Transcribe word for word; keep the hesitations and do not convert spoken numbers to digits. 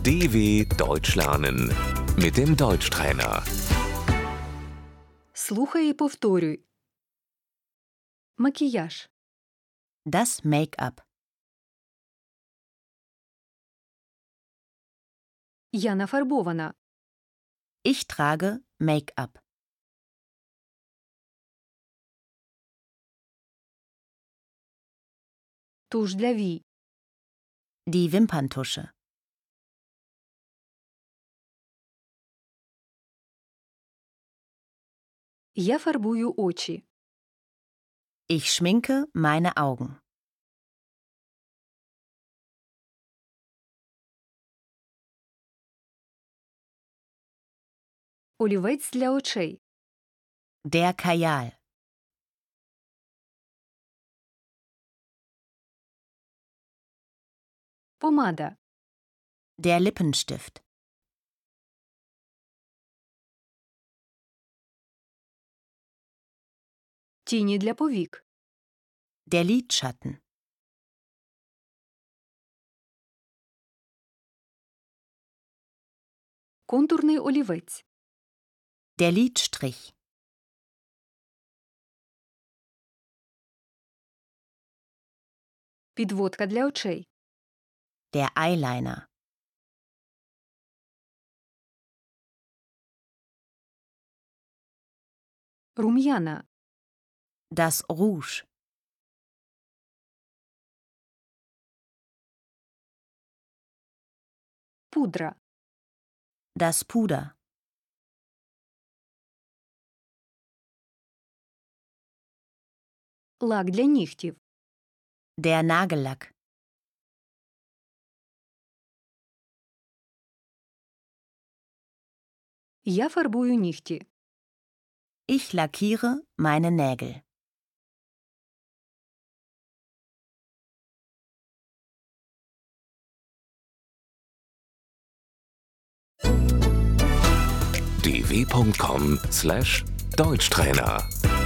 D W Deutsch lernen mit dem Deutschtrainer. Слухай і повторюй. Макіяж. Das Make-up. Я нафарбована. Ich trage Make-up. Туш для вій. Die Wimperntusche. Я фарбую очі. Ich schminke meine Augen. Олівець для очей. Der Kajal. Помада. Der Lippenstift. Тіні для повік. Der Lidschatten. Контурний олівець. Der Lidstrich. Підводка для очей. Der Eyeliner. Рум'яна. Das Rouge. Пудра. Das Puder. Лак для нігтів. Der Nagellack. Я фарбую нігті. Ich lackiere meine Nägel. d w punkt com slash Deutschtrainer